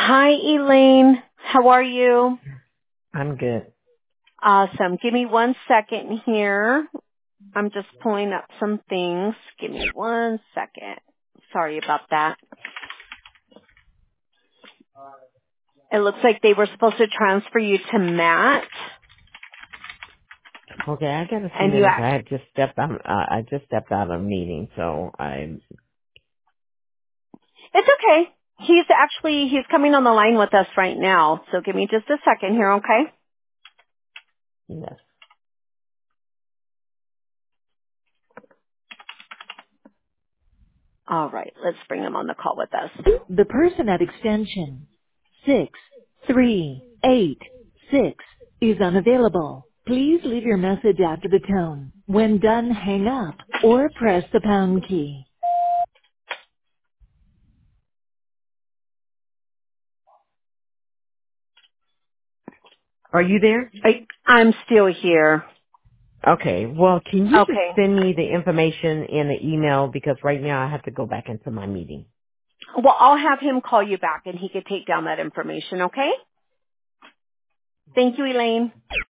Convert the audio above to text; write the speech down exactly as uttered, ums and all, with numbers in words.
Hi, Elaine. How are you? I'm good. Awesome. Give me one second here. I'm just pulling up some things. Give me one second. Sorry about that. It looks like they were supposed to transfer you to Matt, Okay, I got a few and you minutes. I act- had just stepped out. Uh, I just stepped out of a meeting, so I. it's okay. He's actually, he's coming on the line with us right now. So give me just a second here, okay? Yes. All right. Let's bring him on the call with us. The person at extension six three eight six is unavailable. Please leave your message after the tone. When done, hang up or press the pound key. Are you there? I, I'm still here. Okay. Well, can you just Okay. send me the information in the email because right now I have to go back into my meeting. Well, I'll have him call you back and he could take down that information, okay? Thank you, Elaine.